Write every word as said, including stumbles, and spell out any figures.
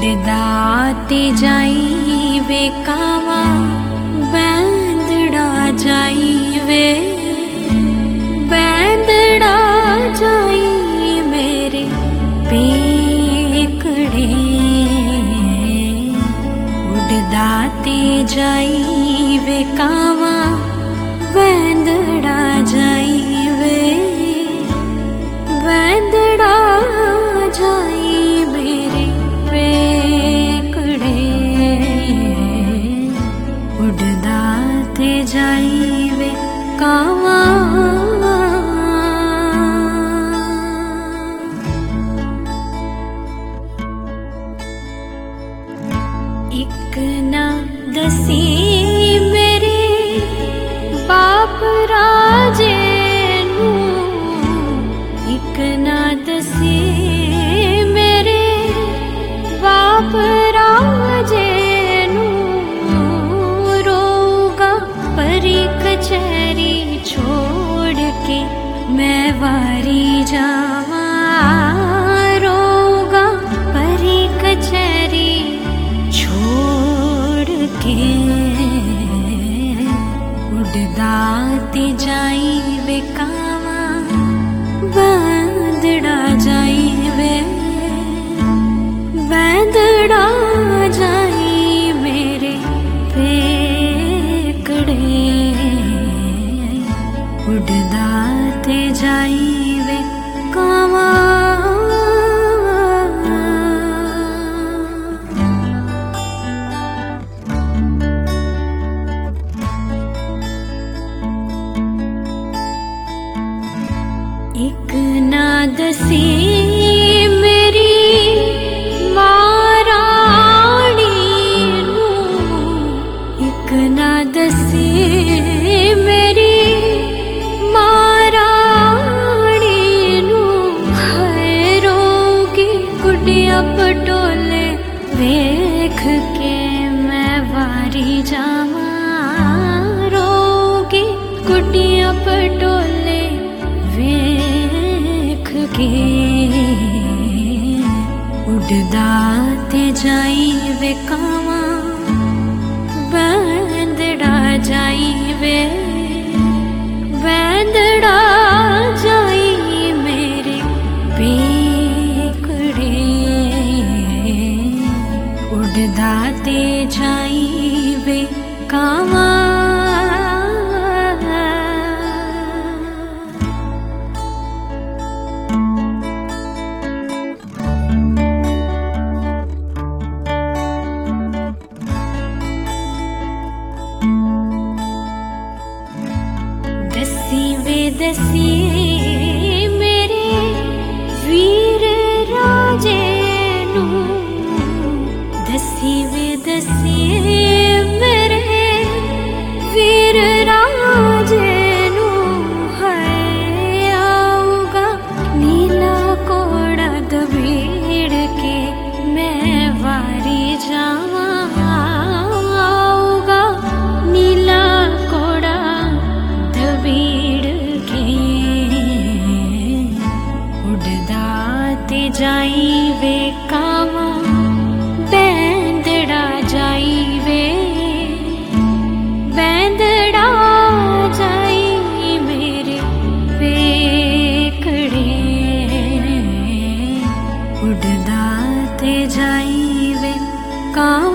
उड़दाते जाई वे कावा बैंदड़ा जाई वे बैंदड़ा जाई मेरे पेकड़े उड़दाते जाई वे कावा बैंदड़ा जाई वे बैंदड़ा जाई मेरे पेकड़े उड़दाते जाई वे कावा एक ना दसी मेरे बाप राजे नू एक ना दसी मेरे बाप राजे नू रोगा परी कचहरी छोड़ के मैं वारी जावा रोगा परी कचहरी छोड़ के उड़दाते जाई वे कावा बैंदड़ा जाई वे बैंदड़ा जाई मेरे पेकड़े उड़दाते जाई वे कावा एक ना दसी मेरी महारानी नू एक ना दसी मेरी महारानी नू है रोगी गुडिया पटोले वेख के मैं वारी जावा रोगी गुडिया पटोले वेख के उड़दाते जाई वे कावा बैंदड़ा जाई वे बैंदड़ा जाई मेरे पेकड़े उड़दाते जाई वे कावा दसी वे दसी मेरे वीर राजे नू दसी वे दसी मेरे वीर राजे नू है आऊगा नीला कोड़ा दबीड़ के मैं वारी जावा आऊगा नीला कोड़ा दबीड़ के उड़दाते जाई वे कावा बैंदड़ा जाई वे बैंदड़ा जाई मेरे पेकड़े उड़दाते जाई वे कावा।